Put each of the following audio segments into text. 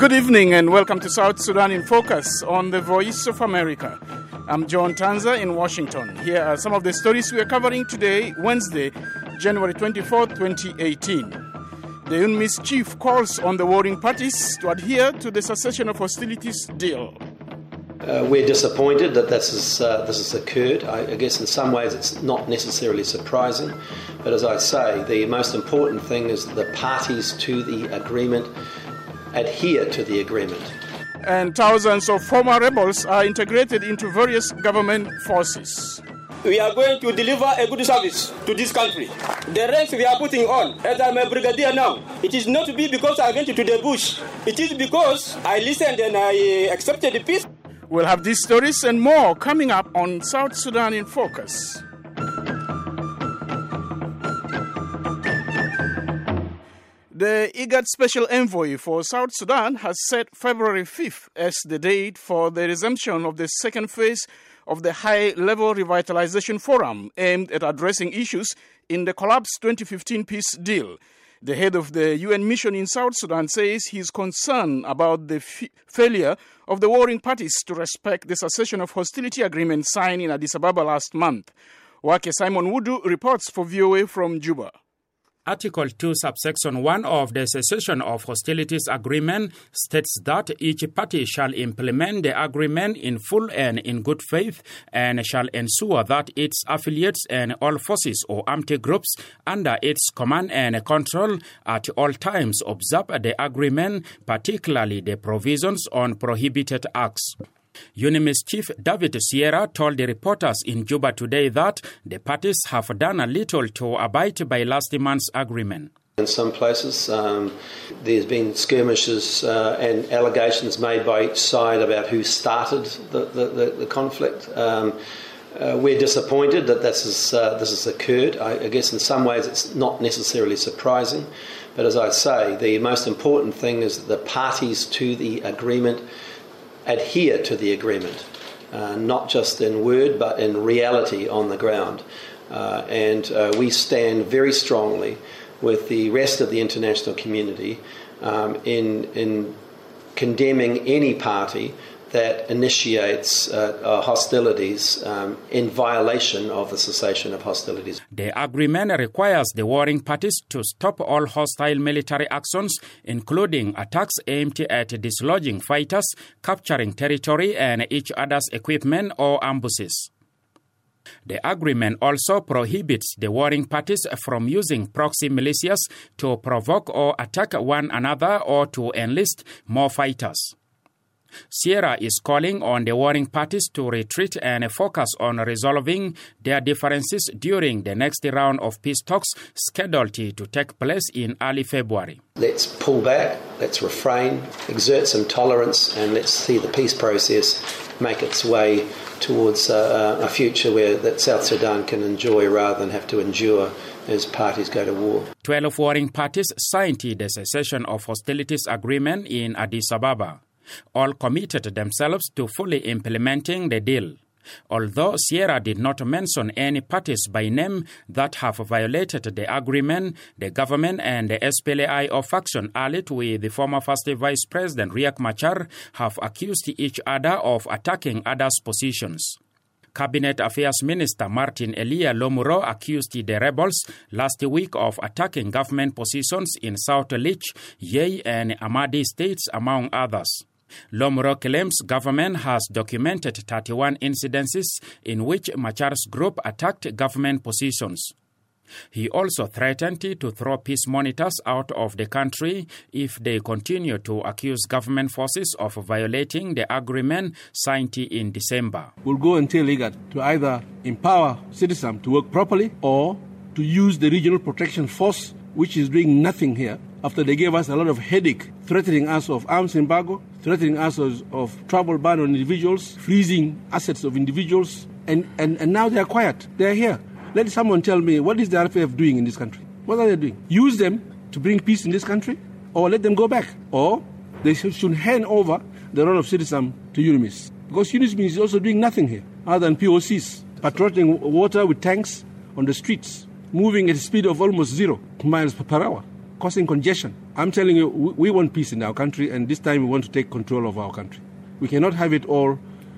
Good evening and welcome to South Sudan in Focus on the Voice of America. I'm John Tanza in Washington. Here are some of the stories we are covering today, Wednesday, January 24, 2018. The UNMISS chief calls on the warring parties to adhere to the cessation of hostilities deal. We're disappointed that this has occurred. I guess in some ways it's not necessarily surprising, but as I say, the most important thing is that the parties to the agreement adhere to the agreement. And thousands of former rebels are integrated into various government forces. We are going to deliver a good service to this country. The ranks we are putting on, as I'm a brigadier now, it is not to be because I went to the bush. It is because I listened and I accepted the peace. We'll have these stories and more coming up on South Sudan in Focus. The IGAD Special Envoy for South Sudan has set February 5th as the date for the resumption of the second phase of the High-Level Revitalization Forum aimed at addressing issues in the collapsed 2015 peace deal. The head of the UN mission in South Sudan says he is concerned about the failure of the warring parties to respect the cessation of hostility agreement signed in Addis Ababa last month. Wake Simon Wudu reports for VOA from Juba. Article 2, subsection 1 of the Cessation of Hostilities Agreement states that each party shall implement the agreement in full and in good faith and shall ensure that its affiliates and all forces or armed groups under its command and control at all times observe the agreement, particularly the provisions on prohibited acts. UNMISS Chief David Sierra told the reporters in Juba today that the parties have done a little to abide by last month's agreement. In some places, there's been skirmishes and allegations made by each side about who started the conflict. We're disappointed that this has occurred. I guess in some ways it's not necessarily surprising, but as I say, the most important thing is that the parties to the agreement adhere to the agreement, not just in word but in reality on the ground. And we stand very strongly with the rest of the international community in condemning any party that initiates hostilities in violation of the cessation of hostilities. The agreement requires the warring parties to stop all hostile military actions, including attacks aimed at dislodging fighters, capturing territory and each other's equipment or ambushes. The agreement also prohibits the warring parties from using proxy militias to provoke or attack one another or to enlist more fighters. Sierra is calling on the warring parties to retreat and focus on resolving their differences during the next round of peace talks scheduled to take place in early February. Let's pull back, let's refrain, exert some tolerance, and let's see the peace process make its way towards a future that South Sudan can enjoy rather than have to endure as parties go to war. 12 warring parties signed the cessation of hostilities agreement in Addis Ababa. All committed themselves to fully implementing the deal. Although Sierra did not mention any parties by name that have violated the agreement, the government and the SPLA-IO faction allied with the former First Vice President Riek Machar have accused each other of attacking others' positions. Cabinet Affairs Minister Martin Elia Lomuro accused the rebels last week of attacking government positions in South Lich, Yei and Amadi states, among others. Lomuro claims government has documented 31 incidences in which Machar's group attacked government positions. He also threatened to throw peace monitors out of the country if they continue to accuse government forces of violating the agreement signed in December. We'll go and tell IGAD to either empower citizens to work properly or to use the Regional Protection Force, which is doing nothing here, after they gave us a lot of headache, threatening us of arms embargo, threatening us of travel ban on individuals, freezing assets of individuals, and now they're quiet. They're here. Let someone tell me, what is the RPF doing in this country? What are they doing? Use them to bring peace in this country, or let them go back, or they should hand over the role of citizen to UNMISS. Because UNMISS is also doing nothing here other than POCs, patrolling water with tanks on the streets, moving at a speed of almost 0 miles per hour, causing congestion. I'm telling you, we want peace in our country, and this time we want to take control of our country. We cannot have it all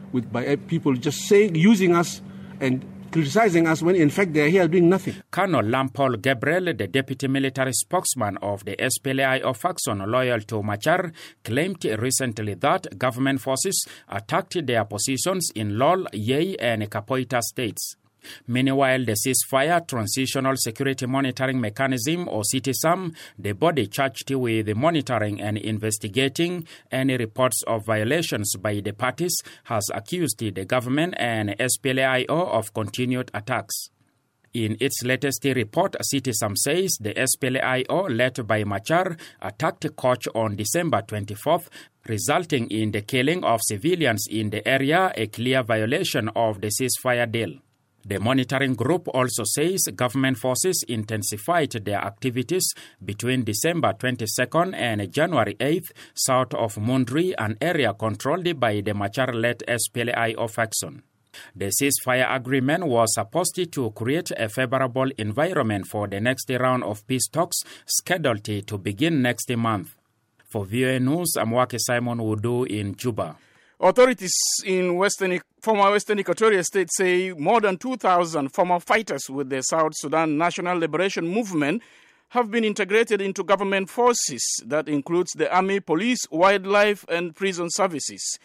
by people just using us and criticizing us when in fact they are here doing nothing. Colonel Lampol Gabriel, the deputy military spokesman of the SPLA-IO faction loyal to Machar, claimed recently that government forces attacked their positions in Lol, Yei and Capoeira states. Meanwhile, the Ceasefire Transitional Security Monitoring Mechanism, or CITISM, the body charged with monitoring and investigating any reports of violations by the parties, has accused the government and SPLA-IO of continued attacks. In its latest report, CITISM says the SPLA-IO, led by Machar, attacked Koch on December 24th, resulting in the killing of civilians in the area, a clear violation of the ceasefire deal. The monitoring group also says government forces intensified their activities between December 22nd and January 8th south of Mundri, an area controlled by the Machar-led SPLA-IO faction. The ceasefire agreement was supposed to create a favorable environment for the next round of peace talks scheduled to begin next month. For VOA News, I'm Wake Simon Wudu in Juba. Authorities in former Western Equatoria State say more than 2,000 former fighters with the South Sudan National Liberation Movement have been integrated into government forces. That includes the Army, Police, Wildlife and Prison Services.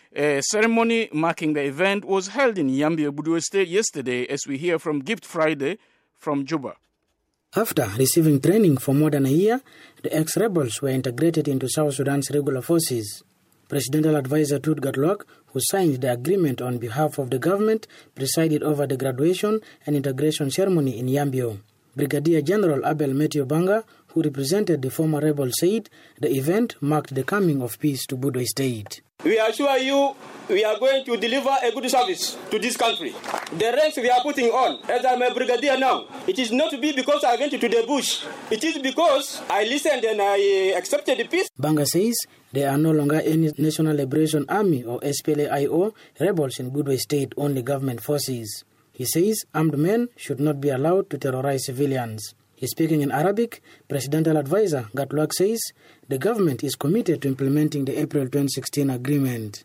A ceremony marking the event was held in Yambio, Budue State yesterday, as we hear from Gift Friday from Juba. After receiving training for more than a year, the ex-rebels were integrated into South Sudan's regular forces. Presidential advisor Tut Gatluak, who signed the agreement on behalf of the government, presided over the graduation and integration ceremony in Yambio. Brigadier General Abel Meteo Banga, who represented the former rebels, said the event marked the coming of peace to Budue State. We assure you we are going to deliver a good service to this country. The ranks we are putting on, as I'm a brigadier now, it is not to be because I went to the bush. It is because I listened and I accepted the peace. Banga says there are no longer any National Liberation Army or SPLA-IO rebels in Budue State, only government forces. He says armed men should not be allowed to terrorize civilians. He's speaking in Arabic. Presidential advisor Gatluak says the government is committed to implementing the April 2016 agreement.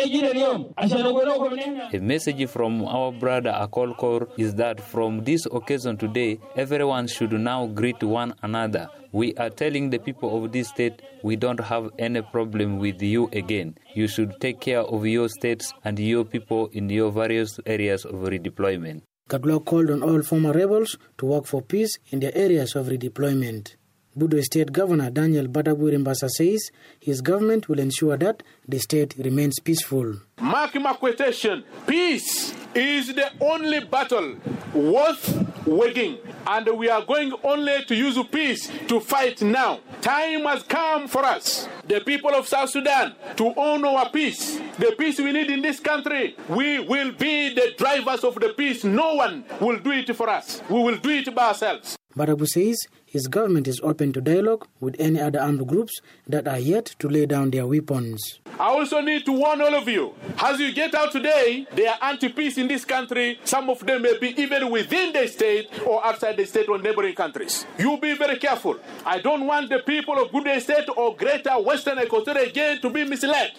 A message from our brother Akol Kor is that from this occasion today, everyone should now greet one another. We are telling the people of this state we don't have any problem with you again. You should take care of your states and your people in your various areas of redeployment. Gatluak called on all former rebels to work for peace in their areas of redeployment. Budue State Governor Daniel Badabu Rimbasa says his government will ensure that the state remains peaceful. Mark my quotation, peace is the only battle worth waging, and we are going only to use peace to fight now. Time has come for us, the people of South Sudan, to own our peace. The peace we need in this country, we will be the drivers of the peace. No one will do it for us. We will do it by ourselves. Badabu says his government is open to dialogue with any other armed groups that are yet to lay down their weapons. I also need to warn all of you, as you get out today, there are anti-peace in this country. Some of them may be even within the state or outside the state or neighboring countries. You be very careful. I don't want the people of Budue State or Greater Western Equatoria again to be misled.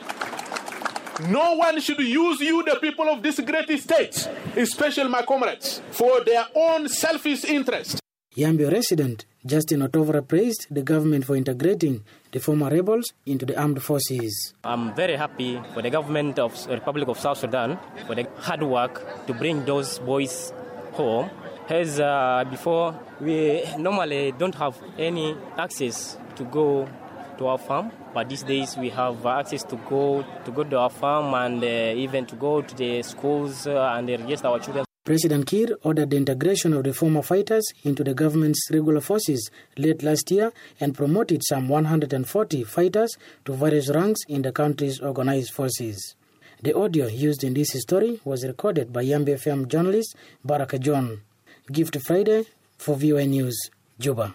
No one should use you, the people of this great state, especially my comrades, for their own selfish interest. Yambio resident Justin Otovra praised the government for integrating the former rebels into the armed forces. I'm very happy for the government of the Republic of South Sudan for the hard work to bring those boys home. As before, we normally don't have any access to go to our farm, but these days we have access to go to our farm and even to go to the schools and register our children. President Kiir ordered the integration of the former fighters into the government's regular forces late last year and promoted some 140 fighters to various ranks in the country's organized forces. The audio used in this story was recorded by Yambio FM journalist Baraka John. Gift Friday for VOA News, Juba.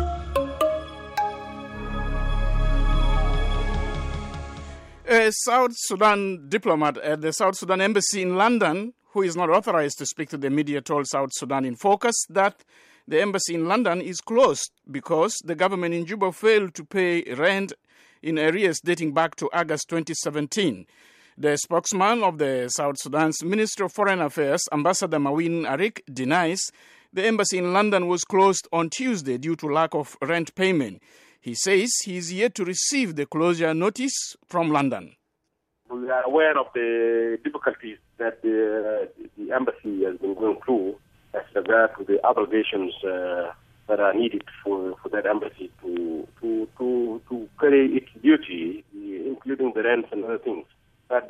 A South Sudan diplomat at the South Sudan Embassy in London, who is not authorized to speak to the media, told South Sudan in Focus that The embassy in London is closed because the government in Juba failed to pay rent in arrears dating back to August 2017. The spokesman of the South Sudan's Ministry of Foreign Affairs, Ambassador Mawin Arik, denies the embassy in London was closed on Tuesday due to lack of rent payment. He says he is yet to receive the closure notice from London. We are aware of the difficulties that the embassy has been going through as regards to the obligations that are needed for that embassy to carry its duty, including the rents and other things. But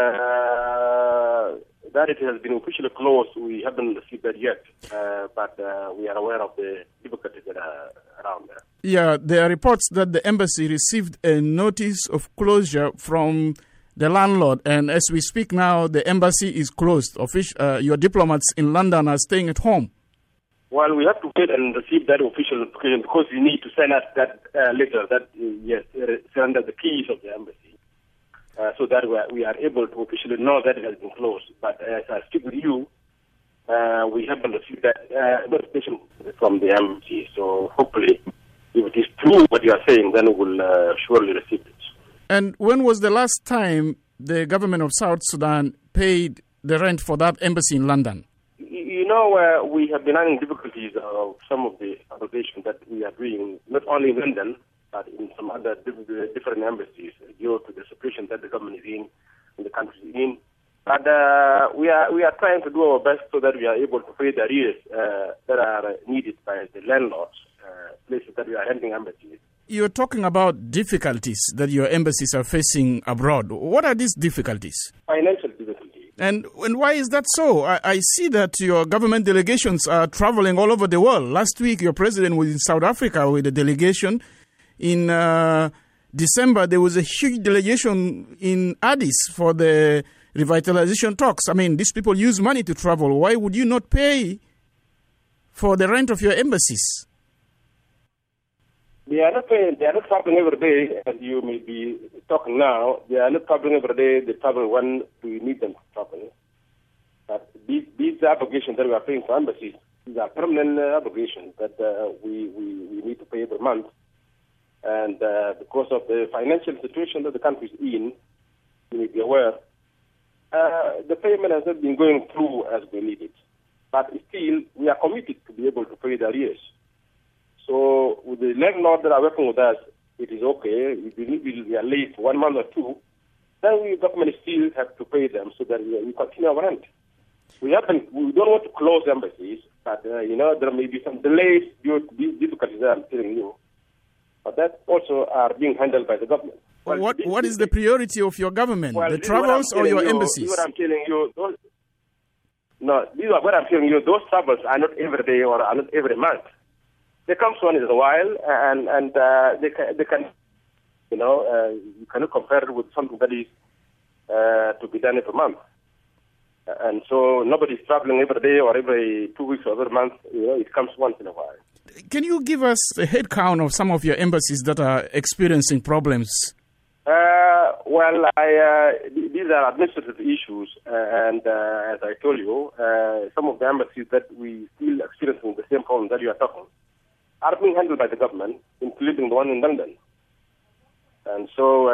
that it has been officially closed, we haven't received that yet. But we are aware of the difficulties that are around there. Yeah, there are reports that the embassy received a notice of closure from the landlord, and as we speak now, the embassy is closed. Your diplomats in London are staying at home. Well, we have to wait and receive that official notification because we need to send us that letter that, surrender the keys of the embassy. So that we are able to officially know that it has been closed. But as I speak with you, we haven't received that notification from the embassy. So hopefully, if it is true what you are saying, then we will surely receive it. And when was the last time the government of South Sudan paid the rent for that embassy in London? You know, we have been having difficulties of some of the obligations that we are doing, not only in London, but in some other different embassies due to the situation that the government is in the country is in. But we are trying to do our best so that we are able to pay the arrears that are needed by the landlords, places that we are renting embassies. You're talking about difficulties that your embassies are facing abroad. What are these difficulties? Financial difficulties. And why is that so? I see that your government delegations are traveling all over the world. Last week, your president was in South Africa with a delegation. In December, there was a huge delegation in Addis for the revitalization talks. I mean, these people use money to travel. Why would you not pay for the rent of your embassies? They are not paying, they are not traveling every day, as you may be talking now. They are not traveling every day. They travel when we need them to travel. But these obligations that we are paying for embassies, these are permanent obligations that we need to pay every month. And because of the financial situation that the country is in, you may be aware, the payment has not been going through as we need it. But still, we are committed to be able to pay the arrears. So with the landlords that are working with us, it is okay. If we are late 1 month or two, then we government still have to pay them so that we continue our rent. We don't want to close embassies, but there may be some delays due to these difficulties that I'm telling you. But that also are being handled by the government. Well, what is the priority of your government? The travels or your embassies? This is what I'm telling you. This is what I'm telling you. Those travels are not every day or are not every month. They come once in a while, and they can, you cannot compare it with something that is to be done every month. And so nobody is traveling every day or every 2 weeks or every month. It comes once in a while. Can you give us a head count of some of your embassies that are experiencing problems? These are administrative issues, and as I told you, some of the embassies that we still experiencing the same problem that you are talking are being handled by the government, including the one in London. And so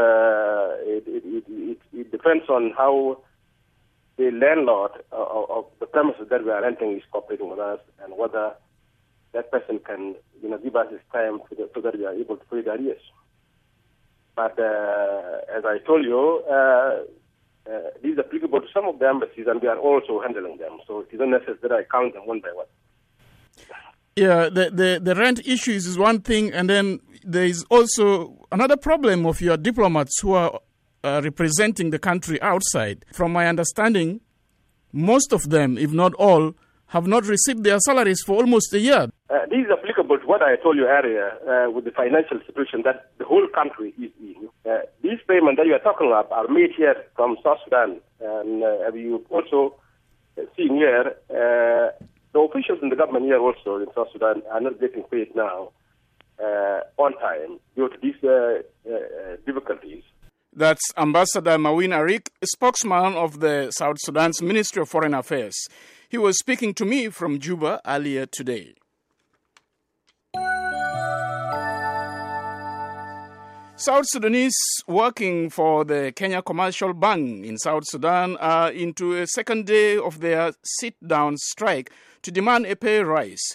it depends on how the landlord of the premises that we are renting is cooperating with us, and whether that person can give us his time so that we are able to pay the arrears. But as I told you, these are applicable to some of the embassies, and we are also handling them. So it isn't necessary that I count them one by one. Yeah, the rent issues is one thing, and then there is also another problem of your diplomats who are representing the country outside. From my understanding, most of them, if not all, have not received their salaries for almost a year. This is applicable to what I told you earlier with the financial situation that the whole country is in. These payments that you are talking about are made here from South Sudan. And you also seen here, the officials in the government here also in South Sudan are not getting paid now on time due to these difficulties. That's Ambassador Mawin Arik, spokesman of the South Sudan's Ministry of Foreign Affairs. He was speaking to me from Juba earlier today. South Sudanese working for the Kenya Commercial Bank in South Sudan are into a second day of their sit-down strike to demand a pay rise.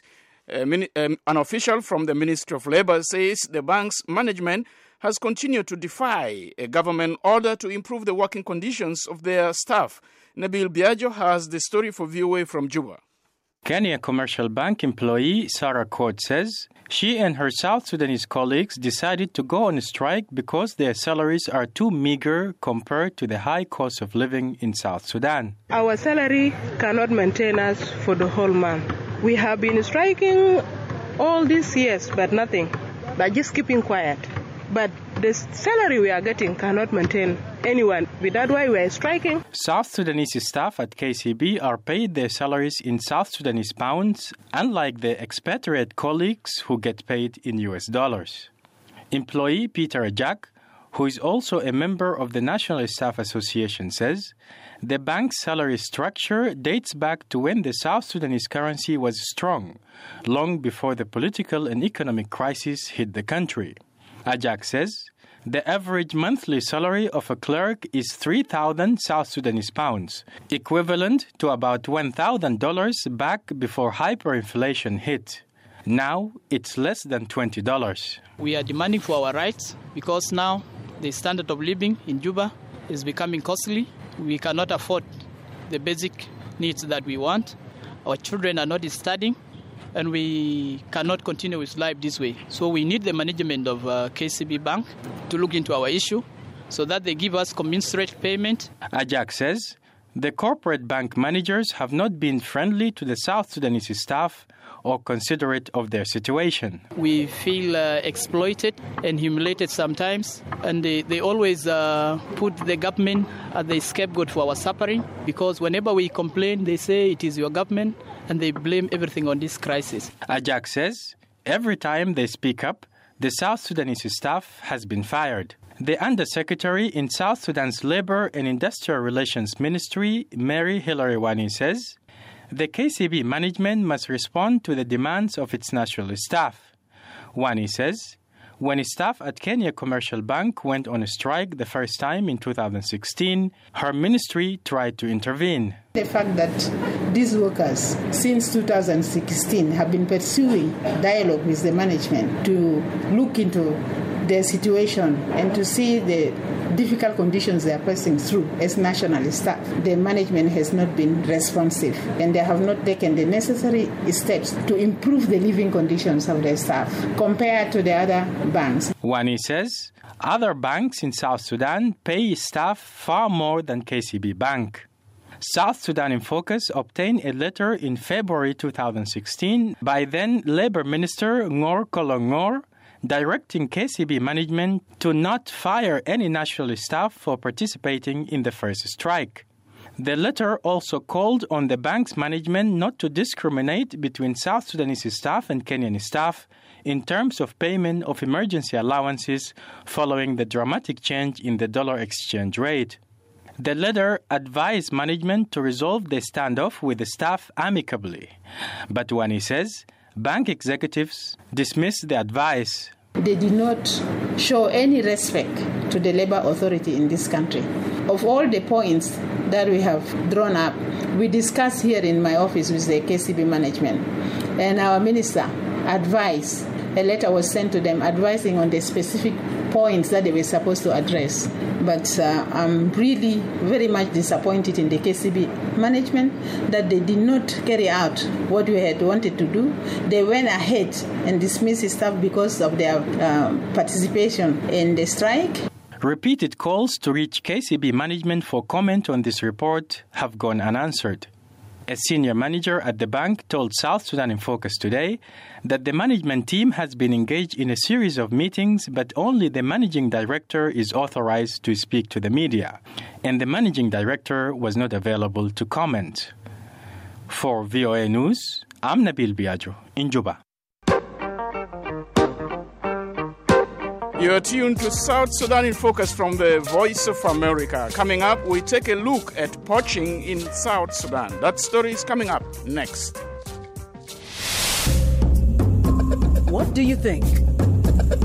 An official from the Ministry of Labour says the bank's management has continued to defy a government order to improve the working conditions of their staff. Nabil Biagio has the story for VOA from Juba. Kenya Commercial Bank employee Sarah Court says she and her South Sudanese colleagues decided to go on strike because their salaries are too meager compared to the high cost of living in South Sudan. Our salary cannot maintain us for the whole month. We have been striking all these years, but nothing. By just keeping quiet. But the salary we are getting cannot maintain anyone. That's why we are striking. South Sudanese staff at KCB are paid their salaries in South Sudanese pounds, unlike their expatriate colleagues who get paid in US dollars. Employee Peter Ajak, who is also a member of the National Staff Association, says the bank's salary structure dates back to when the South Sudanese currency was strong, long before the political and economic crisis hit the country. Ajak says the average monthly salary of a clerk is 3,000 South Sudanese pounds, equivalent to about $1,000 back before hyperinflation hit. Now it's less than $20. We are demanding for our rights because now the standard of living in Juba is becoming costly. We cannot afford the basic needs that we want. Our children are not studying. And we cannot continue with life this way. So we need the management of KCB Bank to look into our issue so that they give us commensurate payment. Ajak says the corporate bank managers have not been friendly to the South Sudanese staff or considerate of their situation. We feel exploited and humiliated sometimes, and they always put the government as the scapegoat for our suffering, because whenever we complain, they say it is your government, and they blame everything on this crisis. Ajak says every time they speak up, the South Sudanese staff has been fired. The Undersecretary in South Sudan's Labour and Industrial Relations Ministry, Mary Hilary Wani, says the KCB management must respond to the demands of its national staff. Wani says when staff at Kenya Commercial Bank went on a strike the first time in 2016, her ministry tried to intervene. The fact that these workers, since 2016, have been pursuing dialogue with the management to look into their situation and to see the difficult conditions they are passing through as national staff. The management has not been responsive, and they have not taken the necessary steps to improve the living conditions of their staff compared to the other banks. Wani says other banks in South Sudan pay staff far more than KCB Bank. South Sudan in Focus obtained a letter in February 2016 by then Labour Minister Ngor Kolongor directing KCB management to not fire any national staff for participating in the first strike. The letter also called on the bank's management not to discriminate between South Sudanese staff and Kenyan staff in terms of payment of emergency allowances following the dramatic change in the dollar exchange rate. The letter advised management to resolve the standoff with the staff amicably. But Wani says bank executives dismissed the advice. They did not show any respect to the labor authority in this country. Of all the points that we have drawn up, we discussed here in my office with the KCB management, and our minister advised, a letter was sent to them advising on the specific points that they were supposed to address. But I'm really very much disappointed in the KCB management that they did not carry out what we had wanted to do. They went ahead and dismissed staff because of their participation in the strike. Repeated calls to reach KCB management for comment on this report have gone unanswered. A senior manager at the bank told South Sudan in Focus today that the management team has been engaged in a series of meetings, but only the managing director is authorized to speak to the media, and the managing director was not available to comment. For VOA News, I'm Nabil Biagio in Juba. You're tuned to South Sudan in Focus from the Voice of America. Coming up, we take a look at poaching in South Sudan. That story is coming up next. What do you think?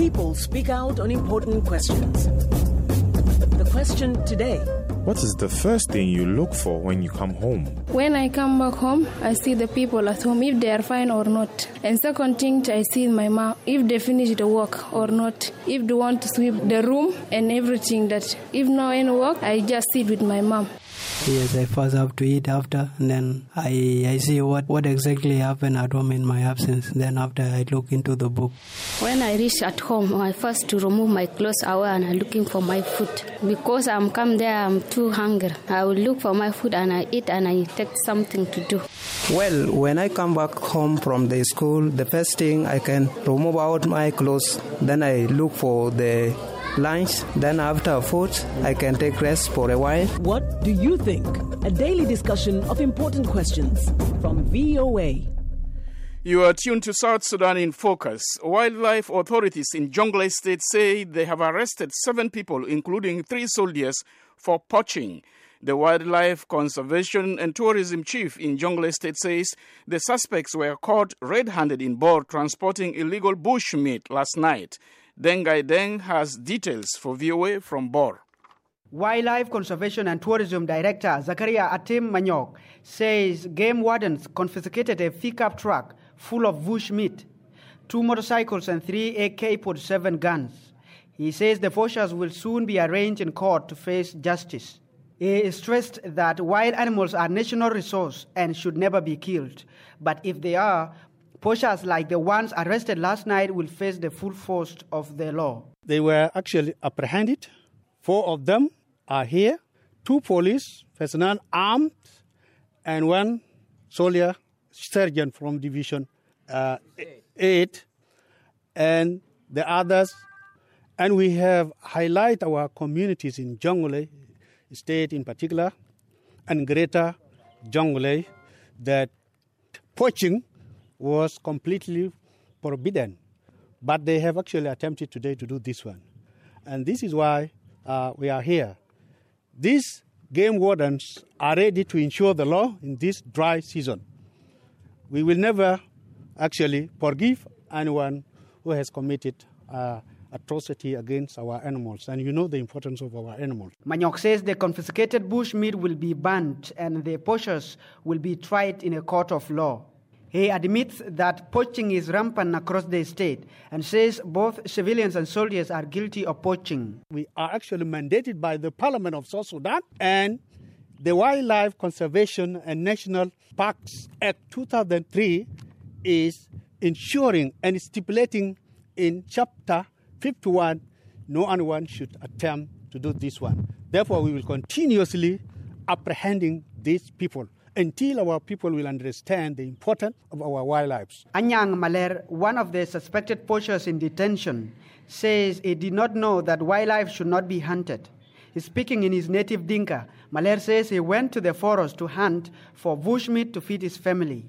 People speak out on important questions. The question today. What is the first thing you look for when you come home? When I come back home, I see the people at home, if they are fine or not. And second thing, I see my mom, if they finish the work or not. If they want to sweep the room and everything that. If no any work, I just sit with my mom. Yes, I first have to eat after, and then I see what exactly happened at home in my absence. Then after, I look into the book. When I reach at home, I first to remove my clothes away and I'm looking for my food. Because I'm come there, I'm too hungry. I will look for my food and I eat and I take something to do. Well, when I come back home from the school, the first thing I can remove out my clothes. Then I look for the lunch. Then after food, I can take rest for a while. What do you think? A daily discussion of important questions from VOA. You are tuned to South Sudan in Focus. Wildlife authorities in Jonglei State say they have arrested 7 people, including 3 soldiers, for poaching. The Wildlife Conservation and Tourism Chief in Jonglei State says the suspects were caught red-handed in Bor transporting illegal bush meat last night. Dengai Deng has details for VOA from Bor. Wildlife Conservation and Tourism Director Zakaria Atim Manyok says game wardens confiscated a pickup truck full of bush meat, 2 motorcycles and 3 AK-47 guns. He says the poachers will soon be arraigned in court to face justice. He stressed that wild animals are national resource and should never be killed. But if they are, poachers like the ones arrested last night will face the full force of the law. They were actually apprehended. 4 of them are here. 2 police personnel armed and 1 soldier sergeant from Division 8 and the others. And we have highlighted our communities in Jonglei State in particular and Greater Jonglei that poaching was completely forbidden. But they have actually attempted today to do this one. And this is why we are here. These game wardens are ready to ensure the law in this dry season. We will never actually forgive anyone who has committed atrocity against our animals. And you know the importance of our animals. Manyok says the confiscated bush meat will be banned and the poachers will be tried in a court of law. He admits that poaching is rampant across the state and says both civilians and soldiers are guilty of poaching. We are actually mandated by the Parliament of South Sudan and the Wildlife Conservation and National Parks Act 2003 is ensuring and stipulating in Chapter 51, no one should attempt to do this one. Therefore, we will continuously apprehending these people until our people will understand the importance of our wildlife. Anyang Maler, one of the suspected poachers in detention, says he did not know that wildlife should not be hunted. Speaking in his native Dinka, Maler says he went to the forest to hunt for bushmeat to feed his family.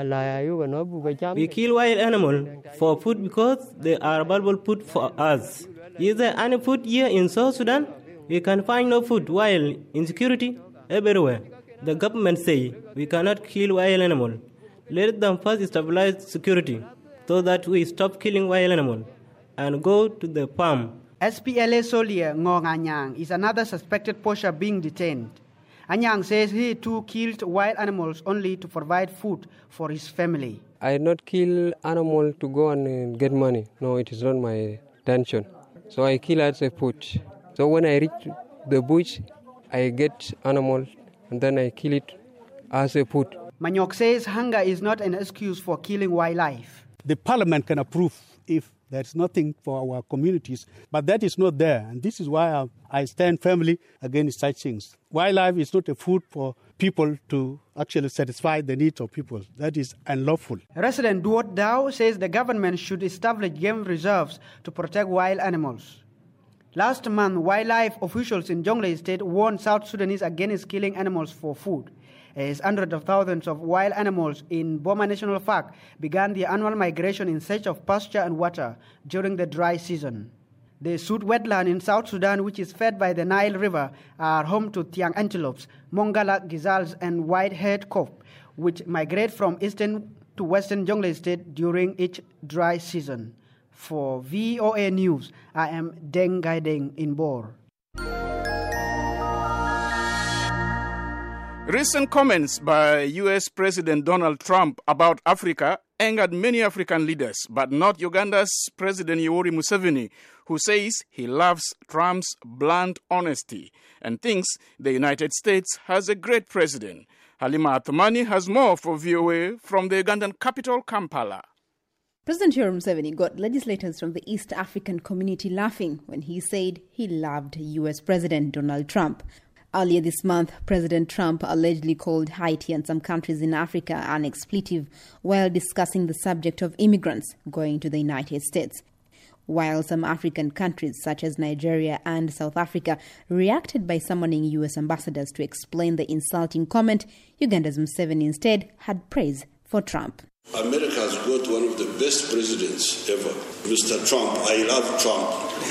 We kill wild animals for food because they are valuable food for us. Is there any food here in South Sudan? We can find no food while insecurity everywhere. The government say we cannot kill wild animals. Let them first stabilize security so that we stop killing wild animals and go to the farm. SPLA soldier Ngong Anyang is another suspected poacher being detained. Anyang says he too killed wild animals only to provide food for his family. I did not kill animal to go and get money. No, it is not my intention. So I kill as a food. So when I reach the bush, I get animal and then I kill it as a food. Manyok says hunger is not an excuse for killing wildlife. The parliament can approve if there's nothing for our communities, but that is not there. And this is why I stand firmly against such things. Wildlife is not a food for people to actually satisfy the needs of people. That is unlawful. Resident Duot Dao says the government should establish game reserves to protect wild animals. Last month, wildlife officials in Jonglei State warned South Sudanese against killing animals for food, as hundreds of thousands of wild animals in Boma National Park began their annual migration in search of pasture and water during the dry season. The Sud wetland in South Sudan, which is fed by the Nile River, are home to Tiang antelopes, Mongala gazelles, and white-haired kof, which migrate from eastern to western Jonglei State during each dry season. For VOA News, I am Deng Gaideng in Bor. Recent comments by U.S. President Donald Trump about Africa angered many African leaders, but not Uganda's President Yoweri Museveni, who says he loves Trump's blunt honesty and thinks the United States has a great president. Halima Athumani has more for VOA from the Ugandan capital, Kampala. President Yoweri Museveni got legislators from the East African community laughing when he said he loved U.S. President Donald Trump. Earlier this month, President Trump allegedly called Haiti and some countries in Africa an expletive while discussing the subject of immigrants going to the United States. While some African countries such as Nigeria and South Africa reacted by summoning U.S. ambassadors to explain the insulting comment, Uganda's Museveni instead had praise for Trump. America has got one of the best presidents ever. Mr. Trump, I love Trump.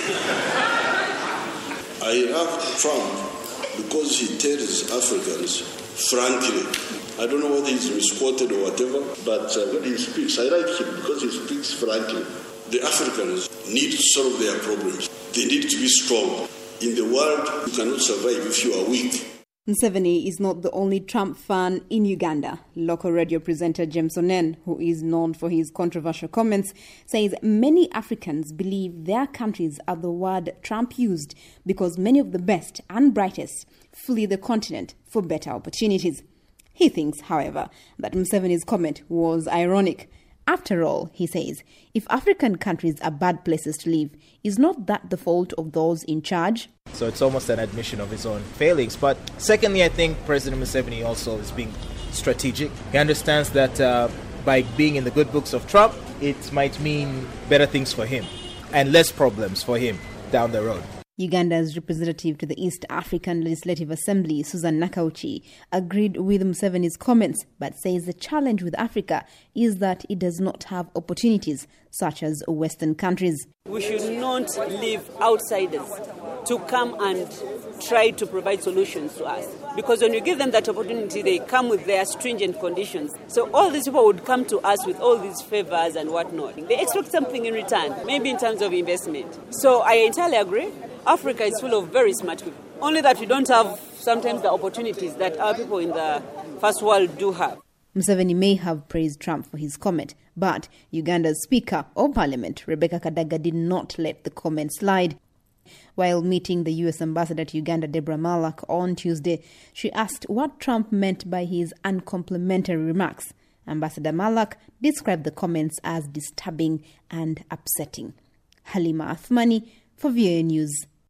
I love Trump because he tells Africans frankly. I don't know whether he's misquoted or whatever, but when he speaks, I like him because he speaks frankly. The Africans need to solve their problems. They need to be strong. In the world, you cannot survive if you are weak. Museveni is not the only Trump fan in Uganda. Local radio presenter James Onen, who is known for his controversial comments, says many Africans believe their countries are the word Trump used because many of the best and brightest flee the continent for better opportunities. He thinks, however, that Museveni's comment was ironic. After all, he says, if African countries are bad places to live, is not that the fault of those in charge? So it's almost an admission of his own failings. But secondly, I think President Museveni also is being strategic. He understands that by being in the good books of Trump, it might mean better things for him and less problems for him down the road. Uganda's representative to the East African Legislative Assembly, Susan Nakauchi, agreed with Museveni's comments, but says the challenge with Africa is that it does not have opportunities such as Western countries. We should not leave outsiders to come and try to provide solutions to us. Because when you give them that opportunity, they come with their stringent conditions. So all these people would come to us with all these favors and whatnot. They expect something in return, maybe in terms of investment. So I entirely agree. Africa is full of very smart people. Only that we don't have sometimes the opportunities that our people in the first world do have. Museveni may have praised Trump for his comment, but Uganda's Speaker of Parliament, Rebecca Kadaga, did not let the comment slide. While meeting the U.S. ambassador to Uganda, Deborah Malak, on Tuesday, she asked what Trump meant by his uncomplimentary remarks. Ambassador Malak described the comments as disturbing and upsetting. Halima Athumani for VOA News.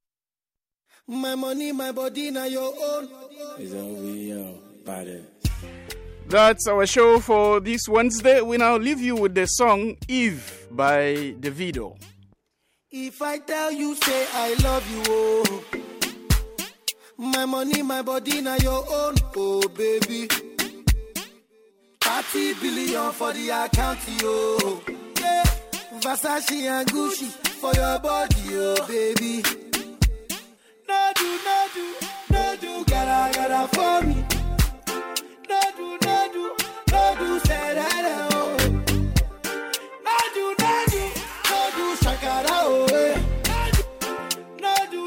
My money, my body, now your own. That's our show for this Wednesday. We now leave you with the song Eve by Davido. If I tell you, say I love you, oh. My money, my body, now your own, oh baby. 30 billion for the account, oh. Yeah. Versace and Gucci for your body, oh baby. No do, gotta for me. No do, say that, oh. No do, shakara, oh, eh. No do,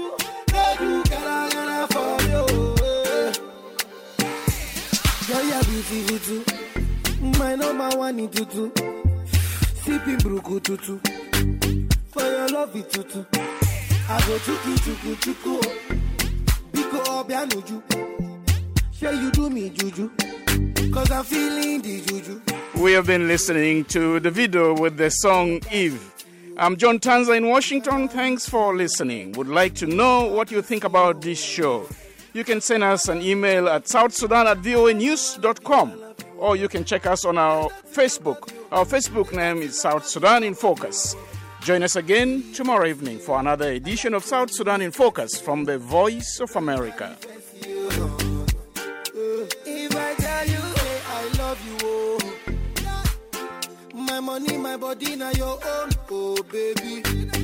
gotta for me, oh, eh. Girl, you're beautiful too. My number one in tutu. Sipping bruku tutu. For your love it tutu. I go chuku. Biko obianuju. Say you do me juju. Cause I'm feeling the juju. We have been listening to Davido with the song Eve. I'm John Tanza in Washington. Thanks for listening. Would like to know what you think about this show. You can send us an email at southsudan@voanews.com, or you can check us on our Facebook. Our Facebook name is South Sudan in Focus. Join us again tomorrow evening for another edition of South Sudan in Focus from the Voice of America. If I tell you, say I love you, oh. My money, my body, now your own, oh baby.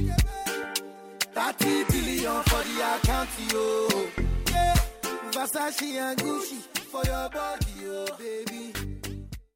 30 billion for the account, oh. Yeah. Versace and Gucci for your body, oh baby.